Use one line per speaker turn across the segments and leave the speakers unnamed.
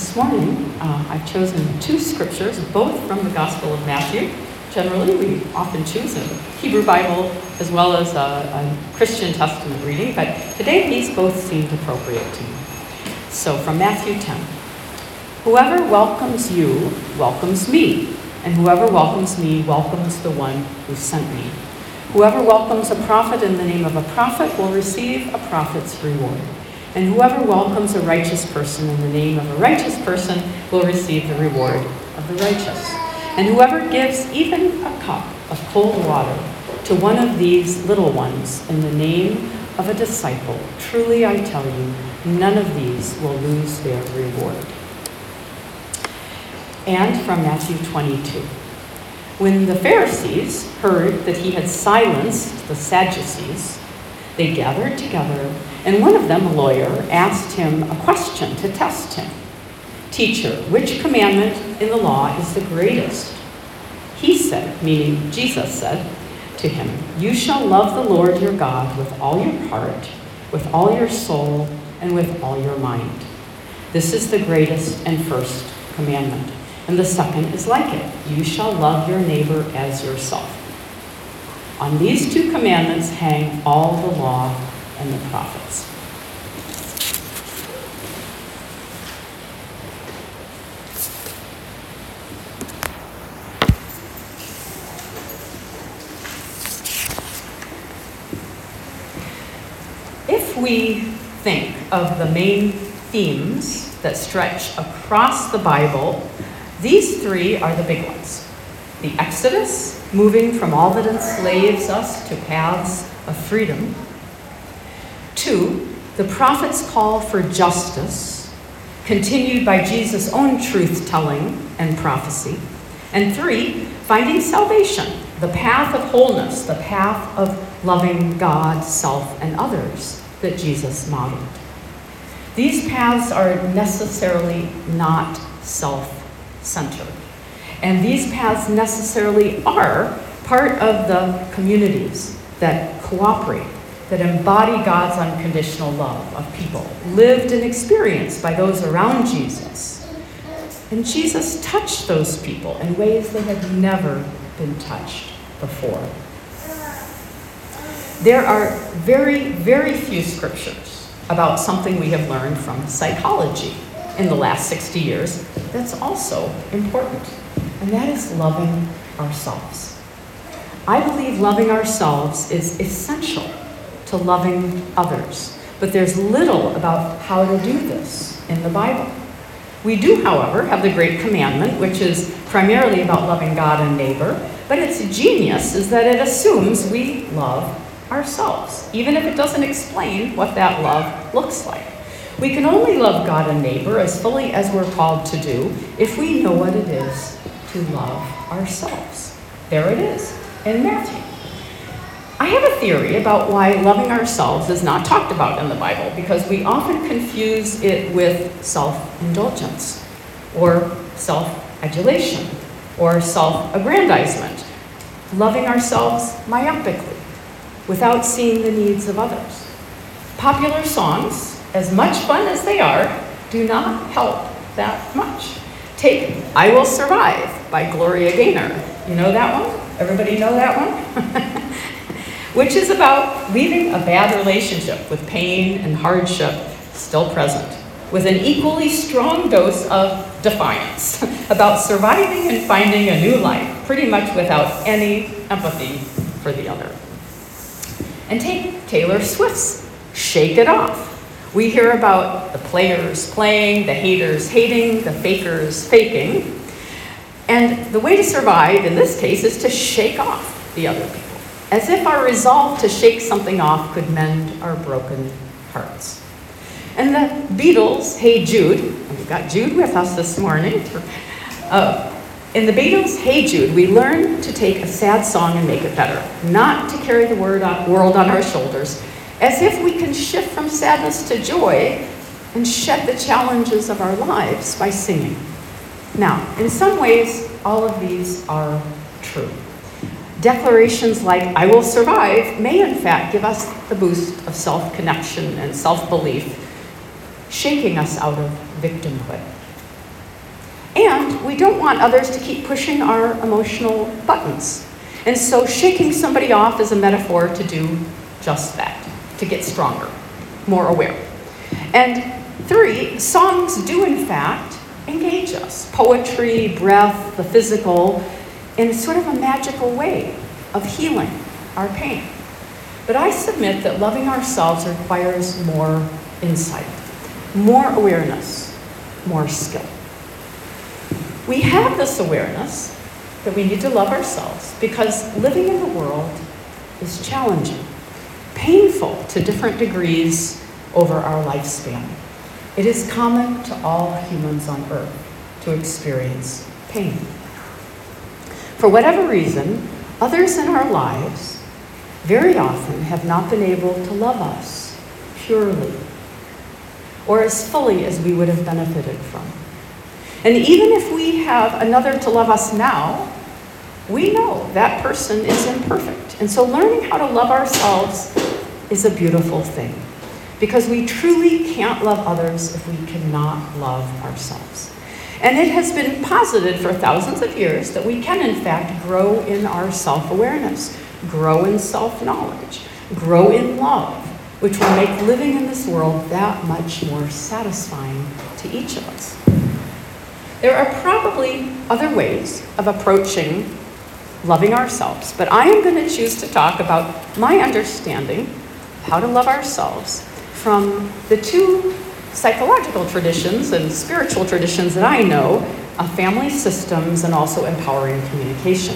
This morning, I've chosen two scriptures, both from the Gospel of Matthew. Generally, we often choose a Hebrew Bible as well as a Christian Testament reading, but today these both seemed appropriate to me. So from Matthew 10, "Whoever welcomes you welcomes me, and whoever welcomes me welcomes the one who sent me. Whoever welcomes a prophet in the name of a prophet will receive a prophet's reward. And whoever welcomes a righteous person in the name of a righteous person will receive the reward of the righteous. And whoever gives even a cup of cold water to one of these little ones in the name of a disciple, truly I tell you, none of these will lose their reward." And from Matthew 22. "When the Pharisees heard that he had silenced the Sadducees, they gathered together, and one of them, a lawyer, asked him a question to test him. 'Teacher, which commandment in the law is the greatest?' He said," meaning Jesus said to him, "You shall love the Lord your God with all your heart, with all your soul, and with all your mind. This is the greatest and first commandment. And the second is like it. You shall love your neighbor as yourself. On these two commandments hang all the law and the prophets." If we think of the main themes that stretch across the Bible, these three are the big ones. The Exodus, moving from all that enslaves us to paths of freedom. 2, the prophet's call for justice, continued by Jesus' own truth-telling and prophecy. And 3, finding salvation, the path of wholeness, the path of loving God, self, and others that Jesus modeled. These paths are necessarily not self-centered. And these paths necessarily are part of the communities that cooperate, that embody God's unconditional love of people, lived and experienced by those around Jesus. And Jesus touched those people in ways they had never been touched before. There are very, very few scriptures about something we have learned from psychology in the last 60 years that's also important. And that is loving ourselves. I believe loving ourselves is essential to loving others, but there's little about how to do this in the Bible. We do, however, have the Great Commandment, which is primarily about loving God and neighbor, but its genius is that it assumes we love ourselves, even if it doesn't explain what that love looks like. We can only love God and neighbor as fully as we're called to do if we know what it is to love ourselves. There it is in Matthew. I have a theory about why loving ourselves is not talked about in the Bible, because we often confuse it with self-indulgence or self-adulation or self-aggrandizement, loving ourselves myopically without seeing the needs of others. Popular songs, as much fun as they are, do not help that much. Take "I Will Survive" by Gloria Gaynor. You know that one? Everybody know that one? Which is about leaving a bad relationship with pain and hardship still present, with an equally strong dose of defiance about surviving and finding a new life, pretty much without any empathy for the other. And take Taylor Swift's "Shake It Off." We hear about the players playing, the haters hating, the fakers faking. And the way to survive in this case is to shake off the other people, as if our resolve to shake something off could mend our broken hearts. And the Beatles' "Hey Jude," and we've got Jude with us this morning. In the Beatles' "Hey Jude," we learn to take a sad song and make it better, not to carry the world on our shoulders, as if we can shift from sadness to joy and shed the challenges of our lives by singing. Now, in some ways, all of these are true. Declarations like "I will survive" may in fact give us the boost of self-connection and self-belief, shaking us out of victimhood. don't want others to keep pushing our emotional buttons. And so shaking somebody off is a metaphor to do just that, to get stronger, more aware. And 3, songs do in fact engage us. Poetry, breath, the physical, in sort of a magical way of healing our pain. But I submit that loving ourselves requires more insight, more awareness, more skill. We have this awareness that we need to love ourselves because living in the world is challenging, painful to different degrees over our lifespan. It is common to all humans on earth to experience pain. For whatever reason, others in our lives very often have not been able to love us purely or as fully as we would have benefited from. And even if we have another to love us now, we know that person is imperfect. And so learning how to love ourselves is a beautiful thing, because we truly can't love others if we cannot love ourselves. And it has been posited for thousands of years that we can, in fact, grow in our self-awareness, grow in self-knowledge, grow in love, which will make living in this world that much more satisfying to each of us. There are probably other ways of approaching loving ourselves, but I am going to choose to talk about my understanding of how to love ourselves from the 2 psychological traditions and spiritual traditions that I know of family systems and also empowering communication.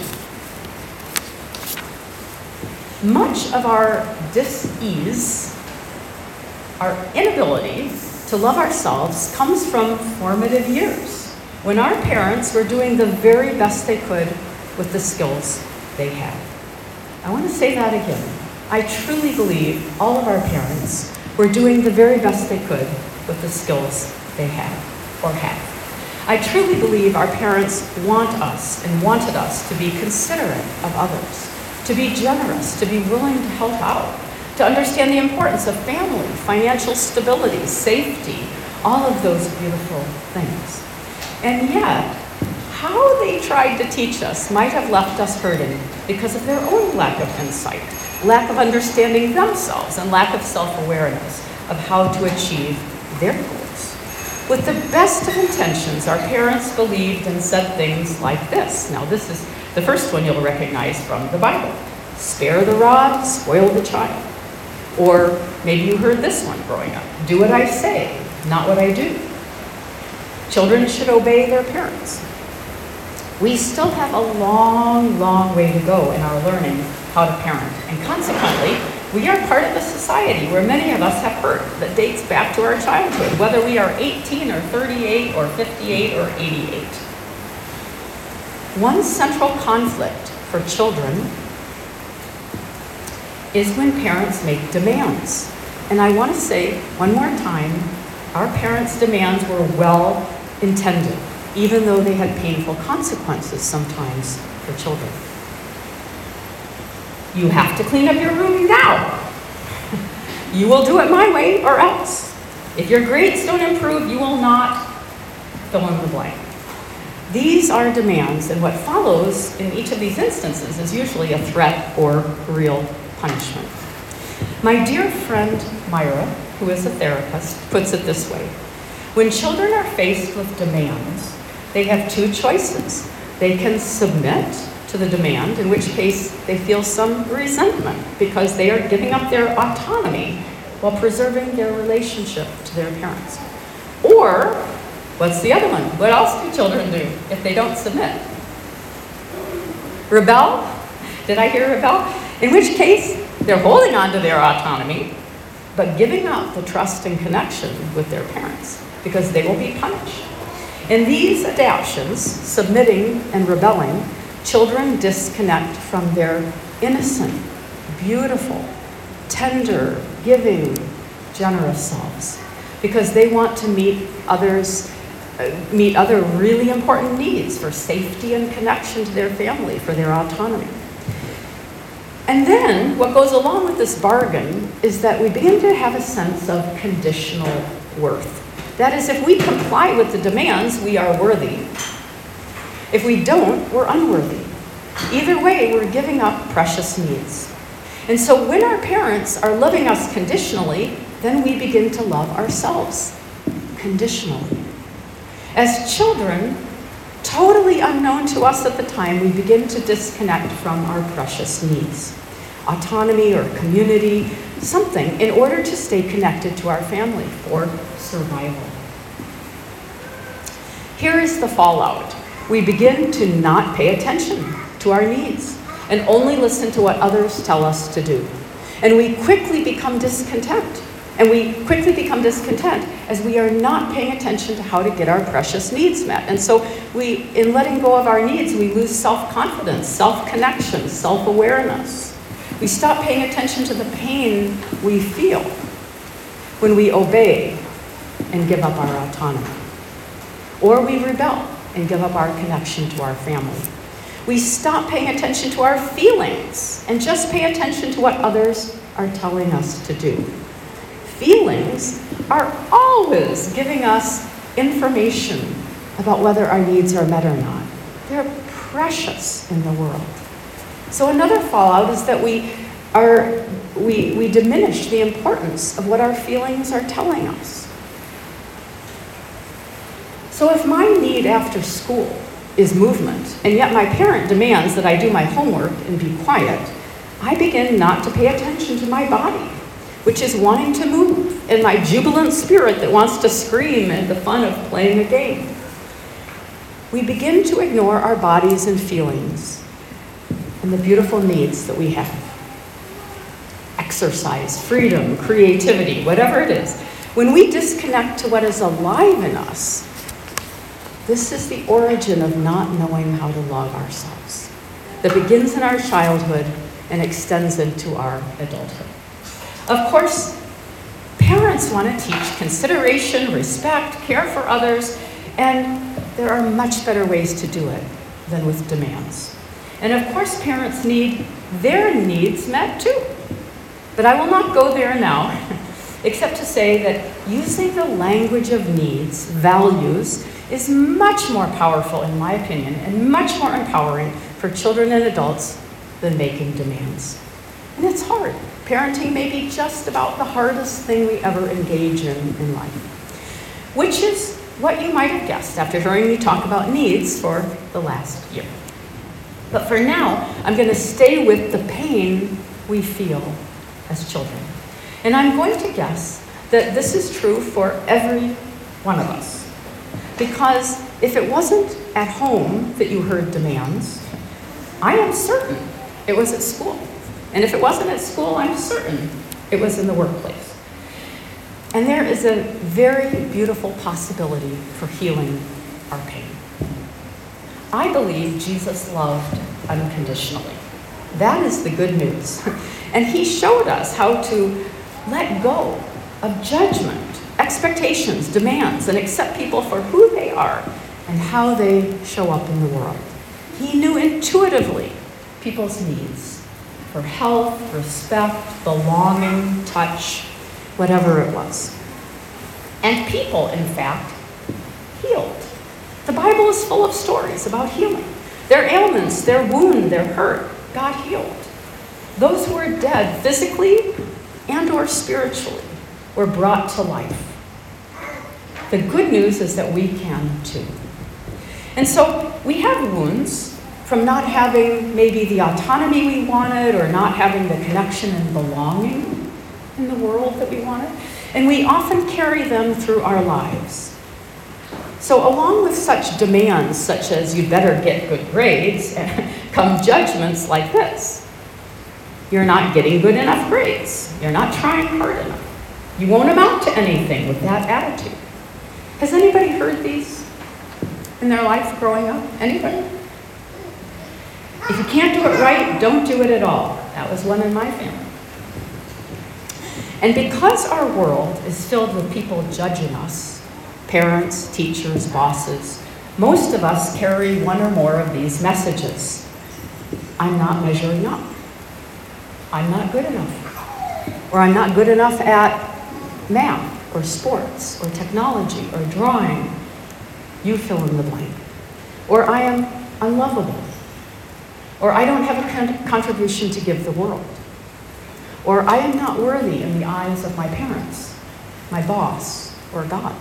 Much of our dis-ease, our inability to love ourselves, comes from formative years, when our parents were doing the very best they could with the skills they had. I want to say that again. I truly believe all of our parents were doing the very best they could with the skills they had or have. I truly believe our parents want us and wanted us to be considerate of others, to be generous, to be willing to help out, to understand the importance of family, financial stability, safety, all of those beautiful things. And yet, how they tried to teach us might have left us hurting because of their own lack of insight, lack of understanding themselves, and lack of self-awareness of how to achieve their goals. With the best of intentions, our parents believed and said things like this. Now, this is the first one you'll recognize from the Bible. Spare the rod, spoil the child. Or maybe you heard this one growing up. Do what I say, not what I do. Children should obey their parents. We still have a long, long way to go in our learning how to parent. And consequently, we are part of a society where many of us have hurt that dates back to our childhood, whether we are 18 or 38 or 58 or 88. One central conflict for children is when parents make demands. And I want to say one more time, our parents' demands were well intended, even though they had painful consequences sometimes for children. You have to clean up your room now. You will do it my way or else. If your grades don't improve, you will not fill in the blank. These are demands, and what follows in each of these instances is usually a threat or real punishment. My dear friend Myra, who is a therapist, puts it this way. When children are faced with demands, they have 2 choices. They can submit to the demand, in which case they feel some resentment because they are giving up their autonomy while preserving their relationship to their parents. Or, what's the other one? What else do children do if they don't submit? Rebel? Did I hear rebel? In which case, they're holding on to their autonomy, but giving up the trust and connection with their parents because they will be punished. In these adaptions, submitting and rebelling, children disconnect from their innocent, beautiful, tender, giving, generous selves because they want to meet other really important needs for safety and connection to their family, for their autonomy. And then what goes along with this bargain is that we begin to have a sense of conditional worth. That is, if we comply with the demands, we are worthy. If we don't, we're unworthy. Either way, we're giving up precious needs. And so when our parents are loving us conditionally, then we begin to love ourselves conditionally. As children, totally unknown to us at the time, we begin to disconnect from our precious needs. Autonomy or community, something, in order to stay connected to our family for survival. Here is the fallout. We begin to not pay attention to our needs and only listen to what others tell us to do. And we quickly become discontent. And we quickly become discontent as we are not paying attention to how to get our precious needs met. And so in letting go of our needs, we lose self-confidence, self-connection, self-awareness. We stop paying attention to the pain we feel when we obey and give up our autonomy. Or we rebel and give up our connection to our family. We stop paying attention to our feelings and just pay attention to what others are telling us to do. Feelings are always giving us information about whether our needs are met or not. They're precious in the world. So another fallout is that we diminish the importance of what our feelings are telling us. So if my need after school is movement, and yet my parent demands that I do my homework and be quiet, I begin not to pay attention to my body, which is wanting to move, and my jubilant spirit that wants to scream at the fun of playing a game. We begin to ignore our bodies and feelings and the beautiful needs that we have. Exercise, freedom, creativity, whatever it is. When we disconnect to what is alive in us, this is the origin of not knowing how to love ourselves. That begins in our childhood and extends into our adulthood. Of course, parents want to teach consideration, respect, care for others, and there are much better ways to do it than with demands. And of course, parents need their needs met too. But I will not go there now, except to say that using the language of needs, values, is much more powerful, in my opinion, and much more empowering for children and adults than making demands. And it's hard. Parenting may be just about the hardest thing we ever engage in life, which is what you might have guessed after hearing me talk about needs for the last year. But for now, I'm going to stay with the pain we feel as children. And I'm going to guess that this is true for every one of us. Because if it wasn't at home that you heard demands, I am certain it was at school. And if it wasn't at school, I'm certain it was in the workplace. And there is a very beautiful possibility for healing our pain. I believe Jesus loved unconditionally. That is the good news. And he showed us how to let go of judgment, expectations, demands, and accept people for who they are and how they show up in the world. He knew intuitively people's needs for health, respect, belonging, touch, whatever it was. And people, in fact, healed. The Bible is full of stories about healing. Their ailments, their wound, their hurt, God healed. Those who were dead physically and or spiritually were brought to life. The good news is that we can too. And so we have wounds from not having maybe the autonomy we wanted or not having the connection and belonging in the world that we wanted. And we often carry them through our lives. So along with such demands, such as you better get good grades, come judgments like this. You're not getting good enough grades. You're not trying hard enough. You won't amount to anything with that attitude. Has anybody heard these in their life growing up? Anybody? If you can't do it right, don't do it at all. That was one in my family. And because our world is filled with people judging us, parents, teachers, bosses, most of us carry one or more of these messages. I'm not measuring up. I'm not good enough. Or I'm not good enough at math or sports or technology or drawing. You fill in the blank. Or I am unlovable. Or I don't have a contribution to give the world. Or I am not worthy in the eyes of my parents, my boss, or God.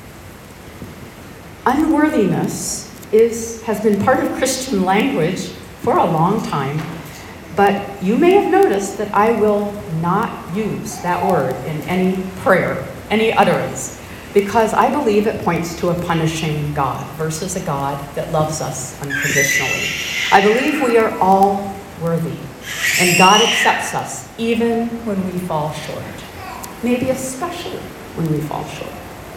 Unworthiness has been part of Christian language for a long time, but you may have noticed that I will not use that word in any prayer, any utterance, because I believe it points to a punishing God versus a God that loves us unconditionally. I believe we are all worthy, and God accepts us even when we fall short, maybe especially when we fall short.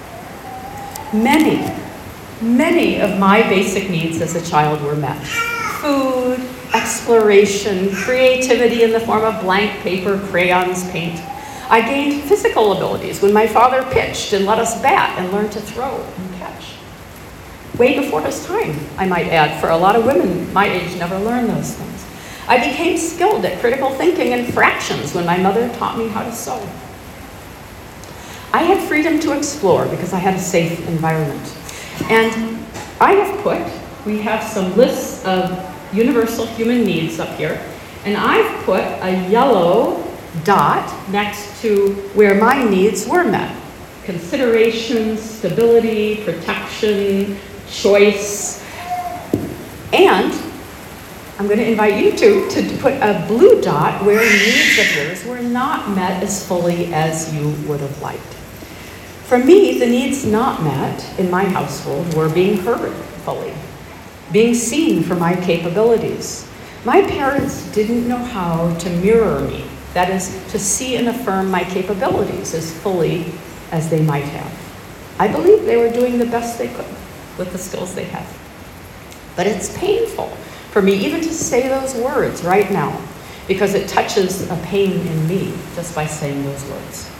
Many of my basic needs as a child were met. Food, exploration, creativity in the form of blank paper, crayons, paint. I gained physical abilities when my father pitched and let us bat and learned to throw and catch. Way before his time, I might add, for a lot of women my age never learned those things. I became skilled at critical thinking and fractions when my mother taught me how to sew. I had freedom to explore because I had a safe environment. And we have some lists of universal human needs up here, and I've put a yellow dot next to where my needs were met. Consideration, stability, protection, choice. And I'm going to invite you to put a blue dot where needs of yours were not met as fully as you would have liked. For me, the needs not met in my household were being heard fully, being seen for my capabilities. My parents didn't know how to mirror me, that is, to see and affirm my capabilities as fully as they might have. I believe they were doing the best they could with the skills they had. But it's painful for me even to say those words right now, because it touches a pain in me just by saying those words.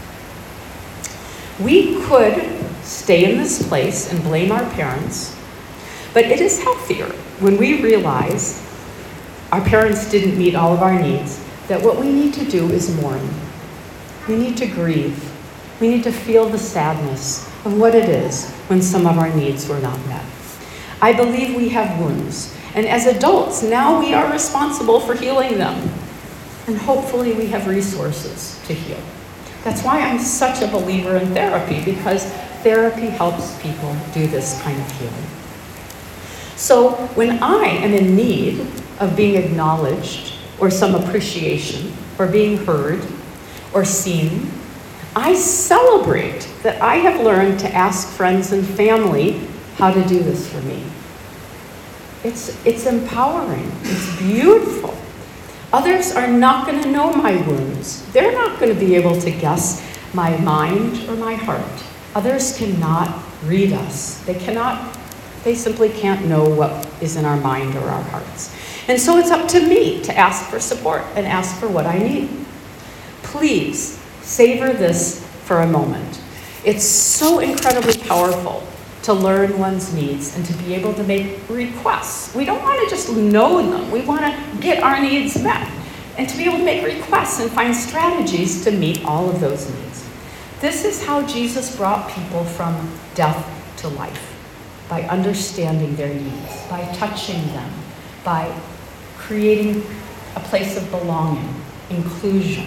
We could stay in this place and blame our parents, but it is healthier when we realize our parents didn't meet all of our needs, that what we need to do is mourn. We need to grieve. We need to feel the sadness of what it is when some of our needs were not met. I believe we have wounds, and as adults, now we are responsible for healing them, and hopefully we have resources to heal. That's why I'm such a believer in therapy, because therapy helps people do this kind of healing. So when I am in need of being acknowledged or some appreciation or being heard or seen, I celebrate that I have learned to ask friends and family how to do this for me. It's empowering. It's beautiful. Others are not going to know my wounds. They're not going to be able to guess my mind or my heart. Others cannot read us. They simply can't know what is in our mind or our hearts. And so it's up to me to ask for support and ask for what I need. Please savor this for a moment. It's so incredibly powerful to learn one's needs and to be able to make requests. We don't want to just know them. We want to get our needs met and to be able to make requests and find strategies to meet all of those needs. This is how Jesus brought people from death to life, by understanding their needs, by touching them, by creating a place of belonging, inclusion.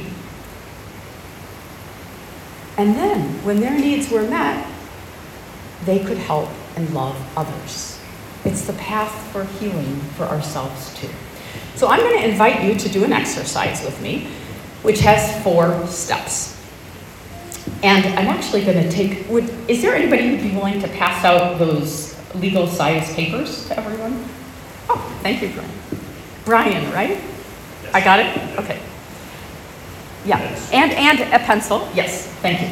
And then, when their needs were met, they could help and love others. It's the path for healing for ourselves too. So I'm going to invite you to do an exercise with me, which has 4 steps. And I'm actually going to take, is there anybody who'd be willing to pass out those legal size papers to everyone? Oh, thank you, Brian. Brian, right? Yes. I got it? Okay. Yeah, yes. And a pencil. Yes, thank you.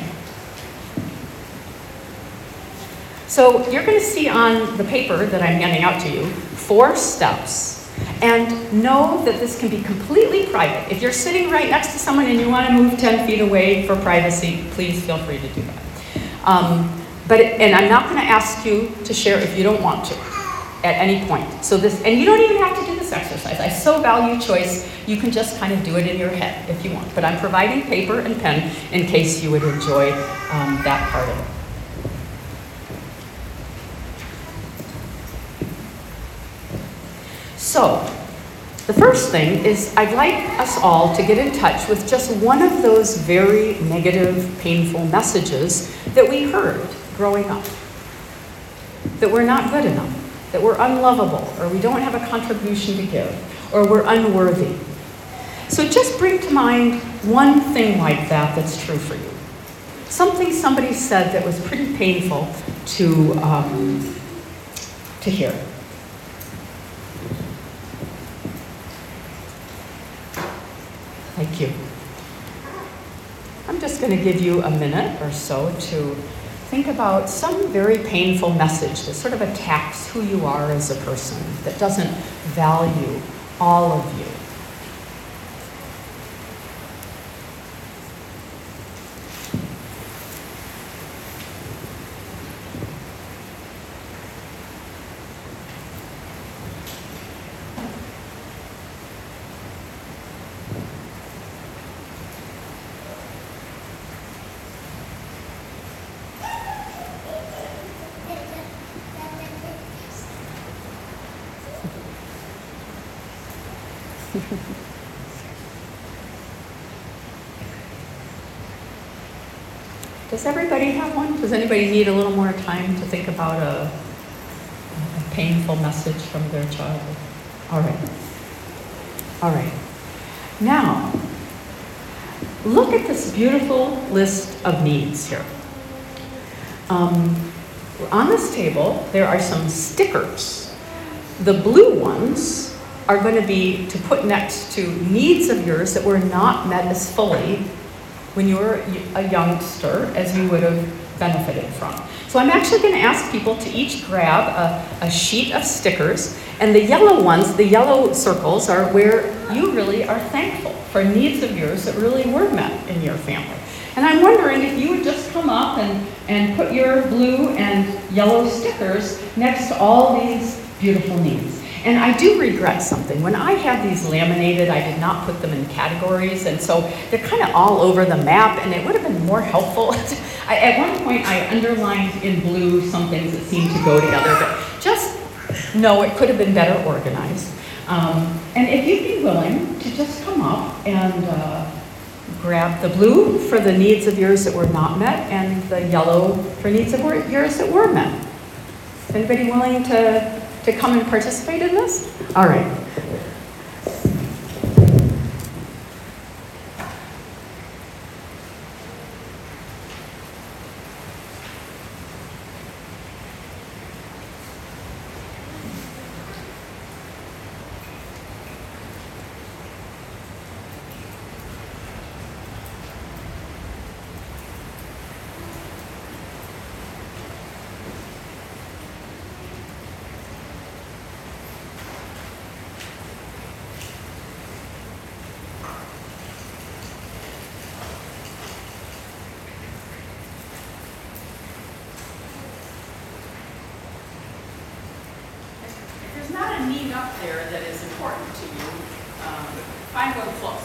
So you're going to see on the paper that I'm handing out to you 4 steps. And know that this can be completely private. If you're sitting right next to someone and you want to move 10 feet away for privacy, please feel free to do that. And I'm not going to ask you to share if you don't want to at any point. And you don't even have to do this exercise. I so value choice. You can just kind of do it in your head if you want. But I'm providing paper and pen in case you would enjoy that part of it. So, the first thing is I'd like us all to get in touch with just one of those very negative, painful messages that we heard growing up. That we're not good enough, that we're unlovable, or we don't have a contribution to give, or we're unworthy. So just bring to mind one thing like that that's true for you. Something somebody said that was pretty painful to hear. Thank you. I'm just going to give you a minute or so to think about some very painful message that sort of attacks who you are as a person, that doesn't value all of you. Does everybody have one? Does anybody need a little more time to think about a painful message from their childhood? All right. All right. Now, look at this beautiful list of needs here. On this table, there are some stickers. The blue ones are going to be to put next to needs of yours that were not met as fully when you were a youngster as you would have benefited from. So I'm actually going to ask people to each grab a sheet of stickers, and the yellow ones, the yellow circles, are where you really are thankful for needs of yours that really were met in your family. And I'm wondering if you would just come up and put your blue and yellow stickers next to all these beautiful needs. And I do regret something. When I had these laminated, I did not put them in categories, and so they're kind of all over the map, and it would have been more helpful. At one point, I underlined in blue some things that seemed to go together, but just know it could have been better organized. And if you'd be willing to just come up and grab the blue for the needs of yours that were not met, and the yellow for needs of yours that were met. Is anybody willing to come and participate in this? All right. Not a need up there that is important to you. Find what floats.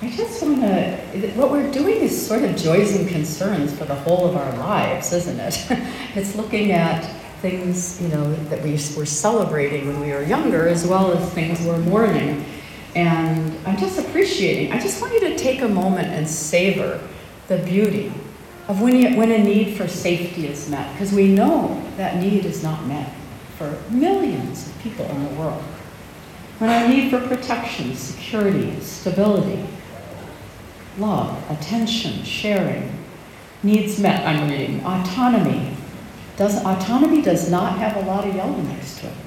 I just want to, what we're doing is sort of joys and concerns for the whole of our lives, isn't it? It's looking at things, that we were celebrating when we were younger, as well as things we're mourning. And I'm just appreciating, I just want you to take a moment and savor the beauty of when a need for safety is met, because we know that need is not met for millions of people in the world. When our need for protection, security, stability, love, attention, sharing, needs met, I'm reading. Autonomy does not have a lot of yellow next to it.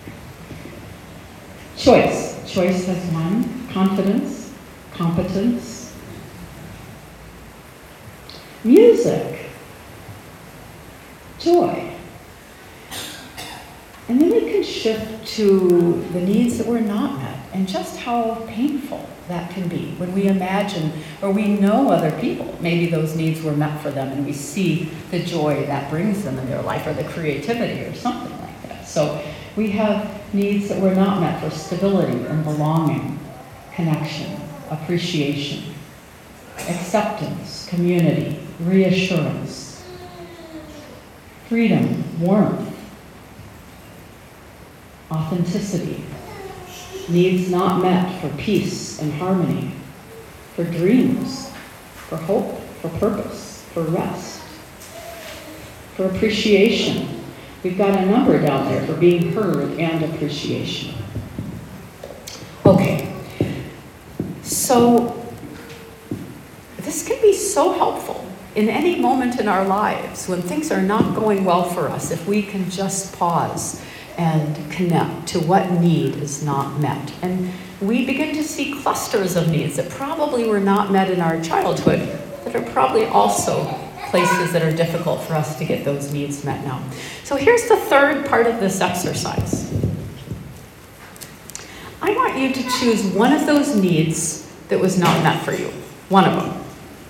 Choice has one. Confidence, competence. Music, joy. And then we can shift to the needs that were not met and just how painful that can be when we imagine or we know other people, maybe those needs were met for them and we see the joy that brings them in their life or the creativity or something like that. So we have needs that were not met for stability and belonging, connection, appreciation, acceptance, community, reassurance, freedom, warmth, authenticity, needs not met for peace and harmony, for dreams, for hope, for purpose, for rest, for appreciation. We've got a number down there for being heard and appreciation. Okay, so this can be so helpful in any moment in our lives when things are not going well for us, if we can just pause and connect to what need is not met. And we begin to see clusters of needs that probably were not met in our childhood that are probably also places that are difficult for us to get those needs met now. So here's the third part of this exercise. I want you to choose one of those needs that was not met for you. One of them.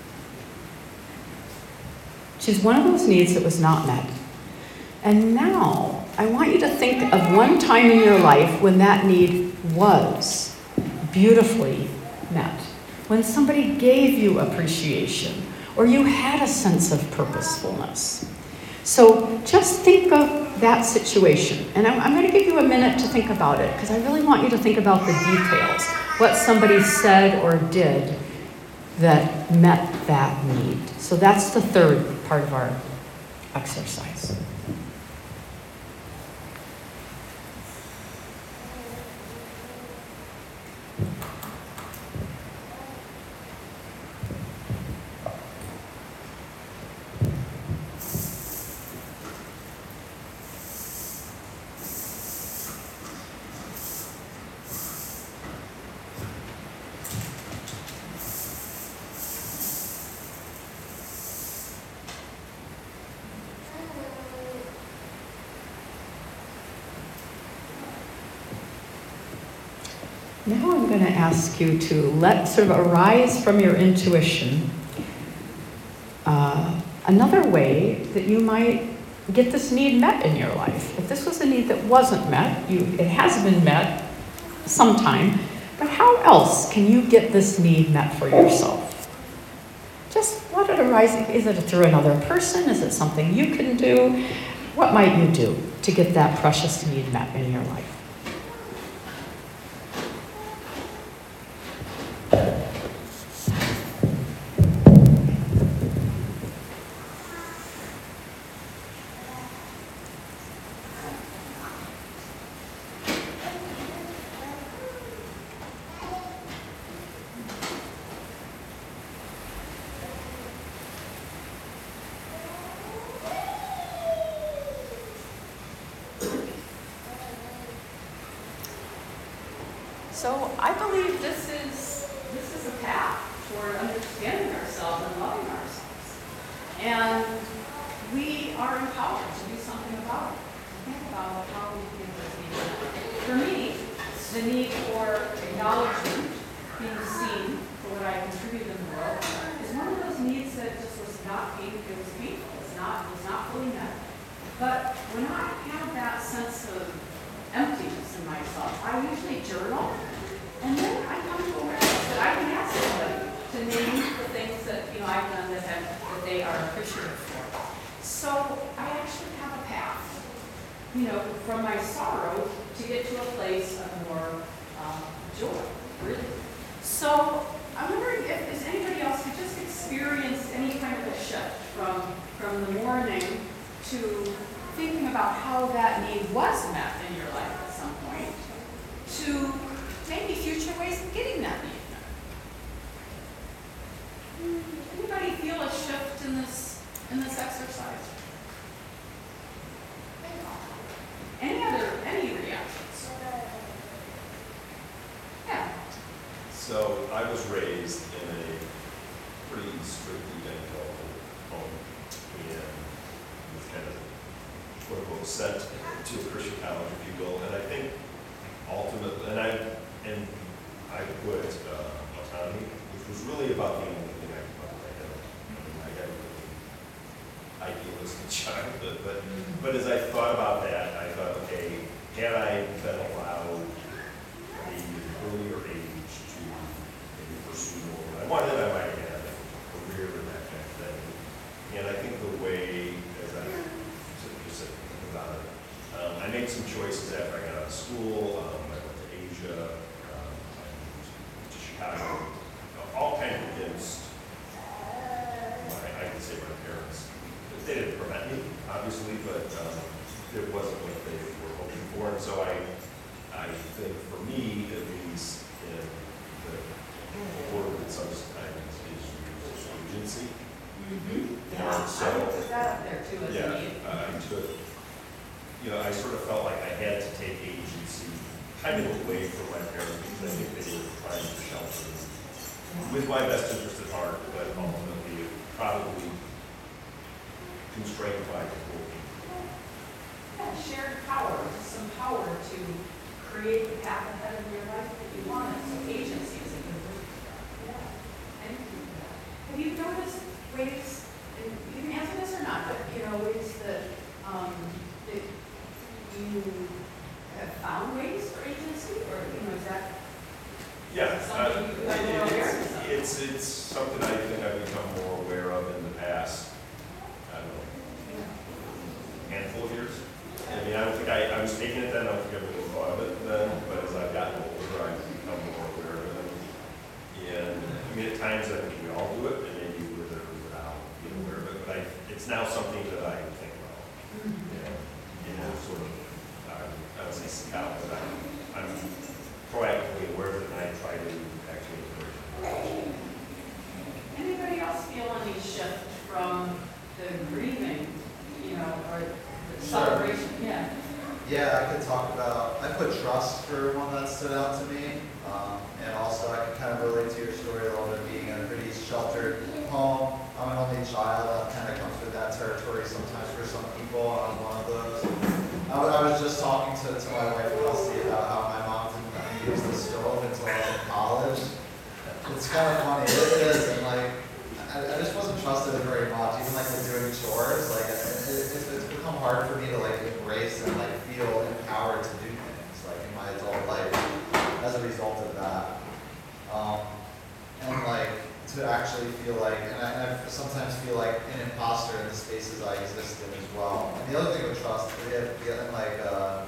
Choose one of those needs that was not met. And now, I want you to think of one time in your life when that need was beautifully met. When somebody gave you appreciation, or you had a sense of purposefulness. So just think of that situation. And I'm going to give you a minute to think about it, because I really want you to think about the details. What somebody said or did that met that need. So that's the third part of our exercise. Now I'm going to ask you to let sort of arise from your intuition another way that you might get this need met in your life. If this was a need that wasn't met, it has been met sometime, but how else can you get this need met for yourself? Just let it arise. Is it through another person? Is it something you can do? What might you do to get that precious need met in your life? So I believe this is a path toward understanding ourselves and loving ourselves. And we are empowered to do something about it. Think about how we can get this need met. For me, the need for acknowledgement, being seen for what I contribute in the world, is one of those needs that just was not painful. It was painful. It was not fully met. But when I have that sense of emptiness in myself, I usually journal, and then I come to awareness that I can ask somebody, to name the things that, you know, I've done that they are appreciative for. So I actually have a path, you know, from my sorrow to get to a place of more joy, really. So I'm wondering if anybody else who just experienced any kind of a shift from the mourning to thinking about how that need was met in your life at some point, to maybe future ways of getting that need met. Anybody feel a shift in this exercise? Any reactions? Yeah.
So I was raised in a pretty strict evangelical home, and was kind of quote unquote sent to a Christian college, if you will. And I think ultimately, and I put autonomy, which was really about the only thing I could put my head on. I had a really idealistic childhood, but as I thought about that, I thought, okay, had I been allowed at an earlier age to maybe pursue what I wanted, I might have had a career in that kind of thing. And I think the way, as I just said about it, I made some choices after I got out of school. I went to Asia, I moved to Chicago, all kind of against, I can say my parents. They didn't prevent me, obviously, but it wasn't what they were hoping for. And so I think for me, at least, in the word that sometimes is used as agency.
Yeah,
So,
I would put that up there too as a need.
I took, you know, I sort of felt like I had to take agency kind of away from my parents because I think they were trying to shelter me with my best interest at heart, but ultimately probably constrained by the whole people.
Yeah, shared power, just some power to create the path ahead of your life that you wanted. So agency is a good word for that. Yeah. Thank you for that. Have you noticed ways, and you can answer this or not, but you know, ways that that you have found ways for agency, or you know, is that
Yeah,
something you have more awareness of?
it's something I think I've become more aware of in the past, I don't know, handful of years. I mean, I don't think I was taking it then, I don't think I really thought of it then, but as I've gotten older, I've become more aware of it. And I mean, at times I think we all do it, and maybe with or without being aware of it, but it's now something that I think about. You know, sort of, I would say seek out, but I'm proactively aware of it, and I try to actually encourage it.
Anybody else feel any shift from the grieving, you know, or the celebration? Yeah.
Yeah, I could talk about, I put trust for one that stood out to me. And also I could kind of relate to your story a little bit, being in a pretty sheltered home. I'm an only child, that kind of comes with that territory sometimes for some people. I was one of those. I was just talking to my wife Elsie about how my mom didn't let me use the stove until I was in college. It's kind of funny, it is, and like, I just wasn't trusted very much, even like with doing chores. Like, it's become hard for me to like embrace and like feel empowered to do things like in my adult life as a result of that. And like to actually feel like, and I sometimes feel like an imposter in the spaces I exist in as well. And the other thing with trust, getting like,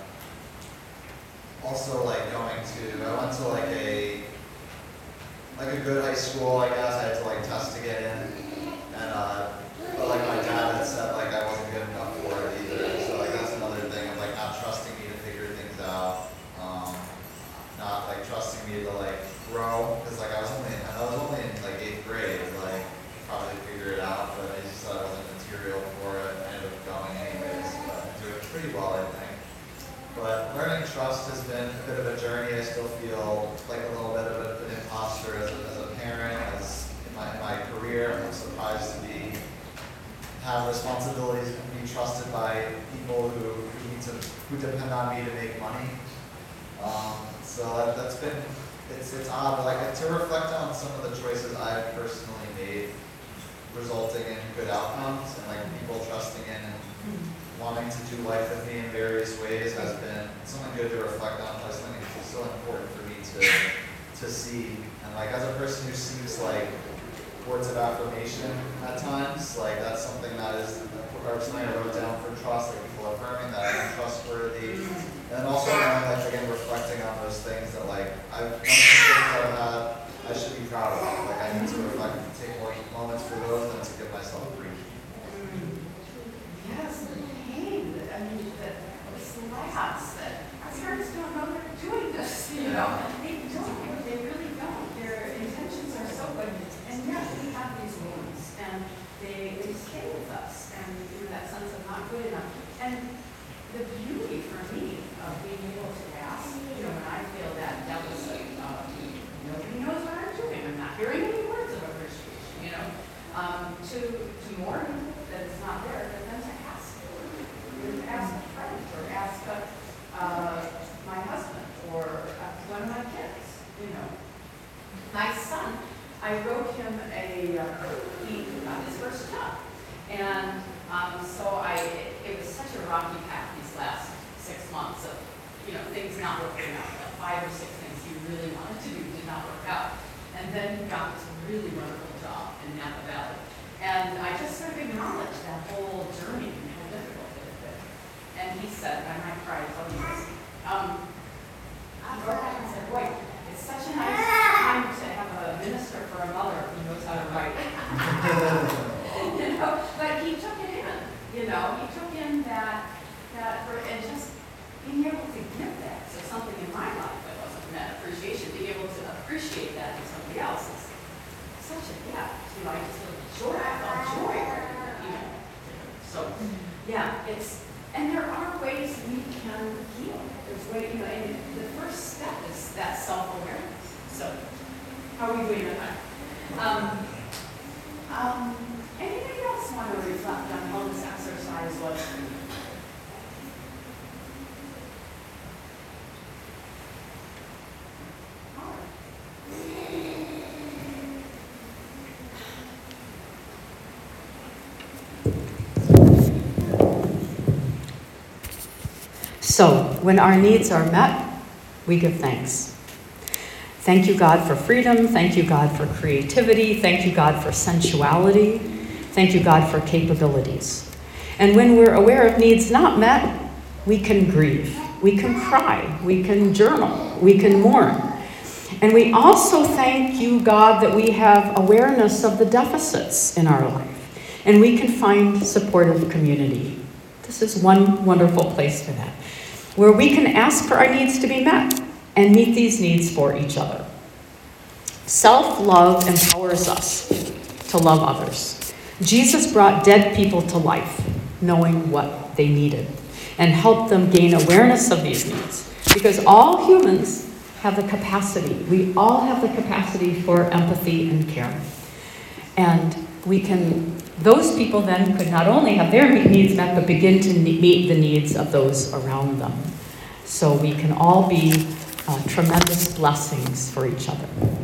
also like going to, I went to like a good high school, I guess. I had to like test to get in, and but like my dad had said like I wasn't good enough for it either. So like that's another thing of like not trusting me to figure things out, not like trusting me to like grow, because like I was only in like 8th grade, like probably figure it out, but I just thought I wasn't material for it. I ended up going anyways, but I do it pretty well, I think. But learning trust has been a bit of a journey. I still feel like a little bit of an imposter as a parent, as in my career. I'm surprised to have responsibilities and be trusted by people who depend on me to make money. So that's been, it's odd, but like to reflect on some of the choices I've personally made, resulting in good outcomes, and like people trusting in and wanting to do life with me in various ways has been something good to reflect on, but something that's still important for me to see. And like as a person who seems like words of affirmation at times. Like that's something that is, or something I wrote down for trust, like people affirming that I'm trustworthy. And also knowing, like, again, reflecting on those things that, like, I've done some things that I've had, I should be proud of. Like, I need to reflect and take more moments for those than to give myself grief.
Yes, the pain, I mean, the slats that our parents don't know they're doing this, you know? They really don't. Their intentions are so good, and yet we have these wounds, and they stay with us, and through that sense of not good enough. And the beauty for me of being able to ask, you know, when I feel that deficit, nobody knows what I'm doing, I'm not hearing any words of appreciation, you know, to mourn that it's not there, but then to ask a friend, or ask my husband, or one of my kids, you know. My son, I wrote him he got his first job, and so it was such a rocky path these last 6 months of, you know, things not working out. The 5 or 6 things he really wanted to do did not work out. And then he got this really wonderful job in Napa Valley. And I just sort of acknowledged that whole journey and how difficult it had been. And he said, and I cried telling you this, I wrote back and said, boy, it's such a nice time to have a minister for a mother who knows how to write. You know, but he took it in, you know, he took in that and just being able to give that to something in my life that wasn't that appreciation, being able to appreciate that in somebody else is such a gift. You know, I just feel joy, I felt joy, you know. So, yeah, and there are ways we can heal. There's way, you know, and the first step is that self-awareness. So, how are we doing on that? Anybody else want to reflect on how this exercise was for you? So, when our needs are met, we give thanks. Thank you, God, for freedom. Thank you, God, for creativity. Thank you, God, for sensuality. Thank you, God, for capabilities. And when we're aware of needs not met, we can grieve. We can cry. We can journal. We can mourn. And we also thank you, God, that we have awareness of the deficits in our life. And we can find supportive community. This is one wonderful place for that, where we can ask for our needs to be met and meet these needs for each other. Self-love empowers us to love others. Jesus brought dead people to life, knowing what they needed, and helped them gain awareness of these needs. Because all humans have the capacity, we all have the capacity for empathy and care. And those people then could not only have their needs met, but begin to meet the needs of those around them. So we can all be tremendous blessings for each other.